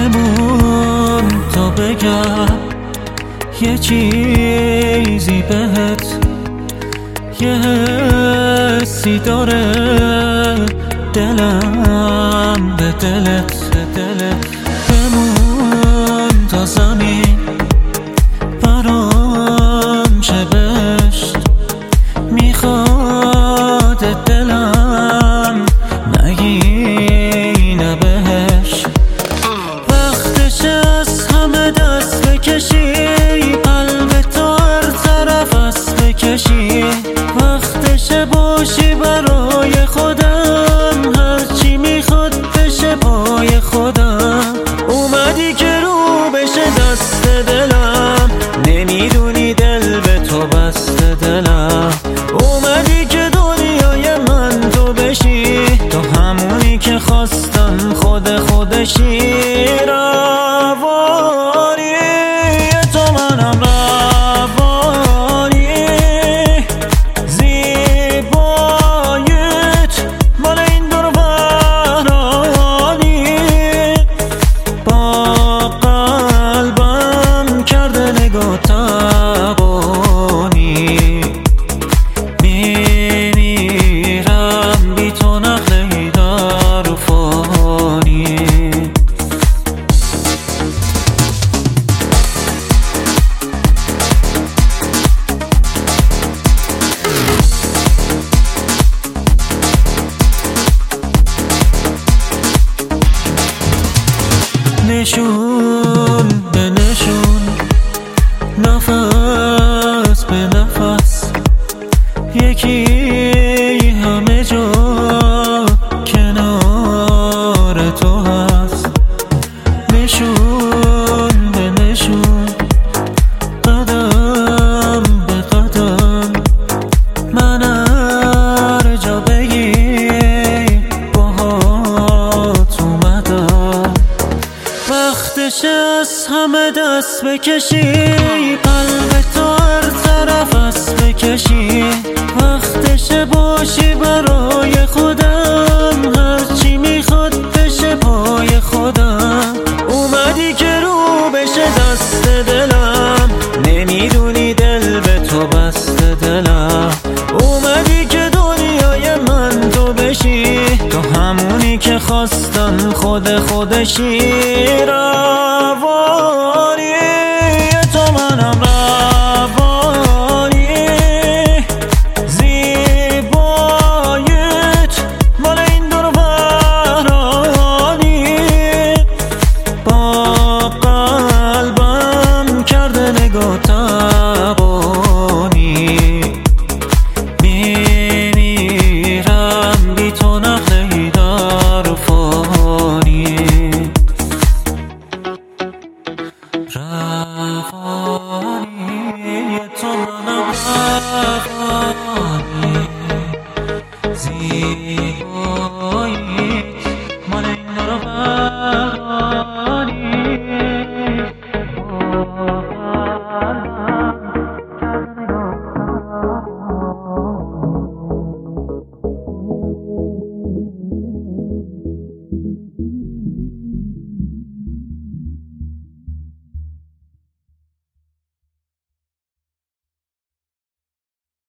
بمون تا بگم یه چیزی بهت، یه حسی داره دلم به دلت. بمون تا زمین برام شه بهشت، میخواد دلم نگینه بهش. وقتش از همه دست بکشی، قلبت هر طرف است بکشی. وقتش باشی برای خودم، هرچی میخواد بشه پای خودم. اومدی که رو بشه دست دلم، نمیدونی دل به تو بسته دلم. اومدی که دنیای من تو بشی، تو همونی که خواستم خودشی. روانی تو منم، روانی زیباییت مال این دور ورانی. با قلبم کرده نگاه تبانی، میمیرم بی تو نقلی در فانی. نشون به نشون، نفس به نفس، یکی همه جا کنار تو هست. نشون به نشون، قدم به قدم، من هر جا بگی باهات اومدم. وقتش از همه دست بکشی، قلبت هر طرف است بکشی. وقتش باشی برای خودم، هرچی میخواد بشه پای خودم. اومدی که رو بشه دست دلم، نمیدونی دل به تو بسته دلم. اومدی که دنیای من تو بشی، تو همونی که خواستم خودشی. روانی تو منم، روانی زیباییت مال این دور ورانی. با قلبم کرده نگاه تبانی، میمیرم بی تو نقلی در فانی. روانی تو منم، روانی زیباییت مال این دور ورانی. با قلبم کرده نگاه